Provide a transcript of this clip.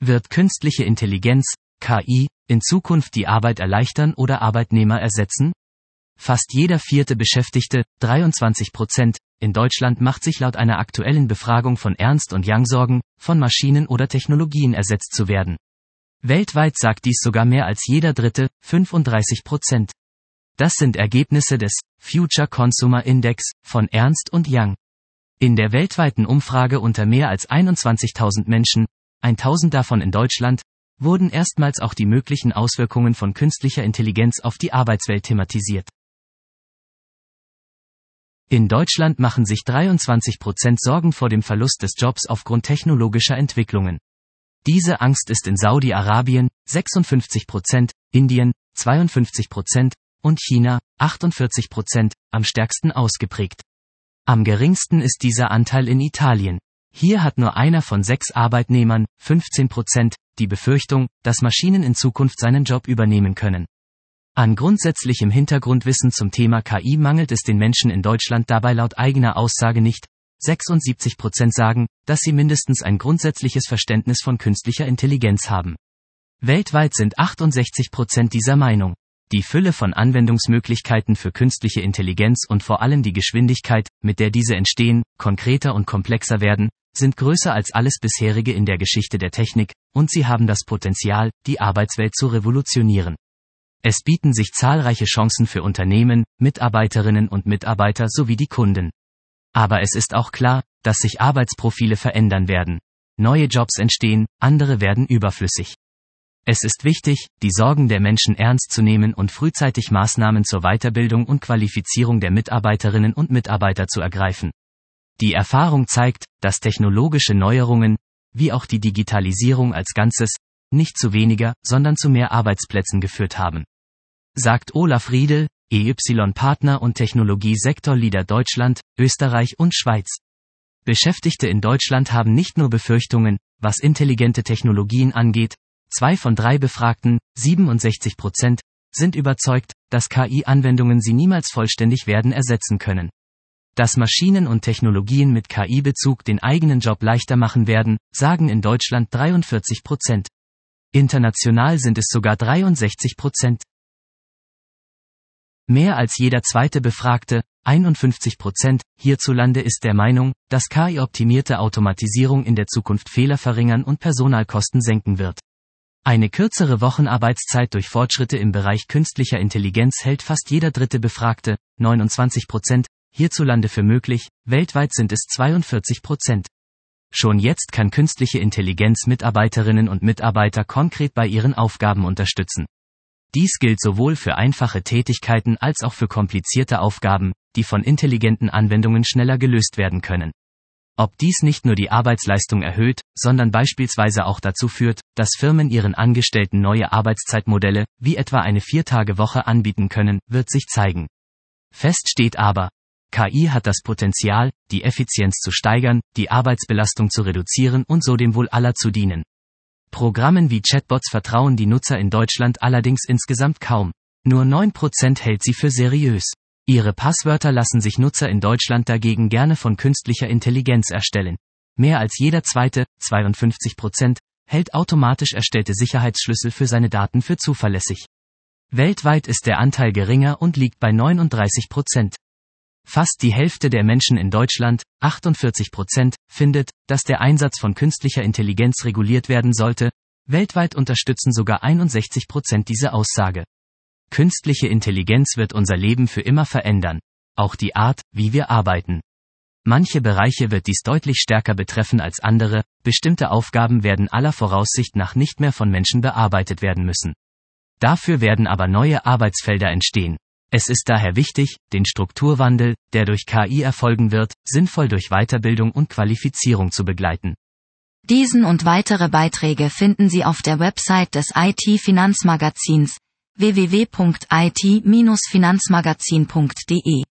Wird künstliche Intelligenz, KI, in Zukunft die Arbeit erleichtern oder Arbeitnehmer ersetzen? Fast jeder vierte Beschäftigte, 23%, in Deutschland macht sich laut einer aktuellen Befragung von Ernst & Young Sorgen, von Maschinen oder Technologien ersetzt zu werden. Weltweit sagt dies sogar mehr als jeder Dritte, 35%. Das sind Ergebnisse des Future Consumer Index von Ernst & Young. In der weltweiten Umfrage unter mehr als 21.000 Menschen, 1.000 davon in Deutschland, wurden erstmals auch die möglichen Auswirkungen von künstlicher Intelligenz auf die Arbeitswelt thematisiert. In Deutschland machen sich 23% Sorgen vor dem Verlust des Jobs aufgrund technologischer Entwicklungen. Diese Angst ist in Saudi-Arabien 56%, Indien 52% und China 48% am stärksten ausgeprägt. Am geringsten ist dieser Anteil in Italien. Hier hat nur einer von 6 Arbeitnehmern, 15%, die Befürchtung, dass Maschinen in Zukunft seinen Job übernehmen können. An grundsätzlichem Hintergrundwissen zum Thema KI mangelt es den Menschen in Deutschland dabei laut eigener Aussage nicht. 76% sagen, dass sie mindestens ein grundsätzliches Verständnis von künstlicher Intelligenz haben. Weltweit sind 68% dieser Meinung. Die Fülle von Anwendungsmöglichkeiten für künstliche Intelligenz und vor allem die Geschwindigkeit, mit der diese entstehen, konkreter und komplexer werden, sind größer als alles bisherige in der Geschichte der Technik, und sie haben das Potenzial, die Arbeitswelt zu revolutionieren. Es bieten sich zahlreiche Chancen für Unternehmen, Mitarbeiterinnen und Mitarbeiter sowie die Kunden. Aber es ist auch klar, dass sich Arbeitsprofile verändern werden. Neue Jobs entstehen, andere werden überflüssig. Es ist wichtig, die Sorgen der Menschen ernst zu nehmen und frühzeitig Maßnahmen zur Weiterbildung und Qualifizierung der Mitarbeiterinnen und Mitarbeiter zu ergreifen. Die Erfahrung zeigt, dass technologische Neuerungen, wie auch die Digitalisierung als Ganzes, nicht zu weniger, sondern zu mehr Arbeitsplätzen geführt haben. Sagt Olaf Riedel, EY-Partner und Technologie-Sektor-Leader Deutschland, Österreich und Schweiz. Beschäftigte in Deutschland haben nicht nur Befürchtungen, was intelligente Technologien angeht. 2 von 3 Befragten, 67%, sind überzeugt, dass KI-Anwendungen sie niemals vollständig werden ersetzen können. Dass Maschinen und Technologien mit KI-Bezug den eigenen Job leichter machen werden, sagen in Deutschland 43%. International sind es sogar 63%. Mehr als jeder zweite Befragte, 51%, hierzulande ist der Meinung, dass KI-optimierte Automatisierung in der Zukunft Fehler verringern und Personalkosten senken wird. Eine kürzere Wochenarbeitszeit durch Fortschritte im Bereich künstlicher Intelligenz hält fast jeder dritte Befragte, 29%, hierzulande für möglich, weltweit sind es 42%. Schon jetzt kann künstliche Intelligenz Mitarbeiterinnen und Mitarbeiter konkret bei ihren Aufgaben unterstützen. Dies gilt sowohl für einfache Tätigkeiten als auch für komplizierte Aufgaben, die von intelligenten Anwendungen schneller gelöst werden können. Ob dies nicht nur die Arbeitsleistung erhöht, sondern beispielsweise auch dazu führt, dass Firmen ihren Angestellten neue Arbeitszeitmodelle, wie etwa eine 4-Tage-Woche anbieten können, wird sich zeigen. Fest steht aber, KI hat das Potenzial, die Effizienz zu steigern, die Arbeitsbelastung zu reduzieren und so dem Wohl aller zu dienen. Programmen wie Chatbots vertrauen die Nutzer in Deutschland allerdings insgesamt kaum. Nur 9% hält sie für seriös. Ihre Passwörter lassen sich Nutzer in Deutschland dagegen gerne von künstlicher Intelligenz erstellen. Mehr als jeder zweite, 52%, hält automatisch erstellte Sicherheitsschlüssel für seine Daten für zuverlässig. Weltweit ist der Anteil geringer und liegt bei 39%. Fast die Hälfte der Menschen in Deutschland, 48%, findet, dass der Einsatz von künstlicher Intelligenz reguliert werden sollte. Weltweit unterstützen sogar 61% diese Aussage. Künstliche Intelligenz wird unser Leben für immer verändern. Auch die Art, wie wir arbeiten. Manche Bereiche wird dies deutlich stärker betreffen als andere, bestimmte Aufgaben werden aller Voraussicht nach nicht mehr von Menschen bearbeitet werden müssen. Dafür werden aber neue Arbeitsfelder entstehen. Es ist daher wichtig, den Strukturwandel, der durch KI erfolgen wird, sinnvoll durch Weiterbildung und Qualifizierung zu begleiten. Diesen und weitere Beiträge finden Sie auf der Website des IT-Finanzmagazins www.it-finanzmagazin.de.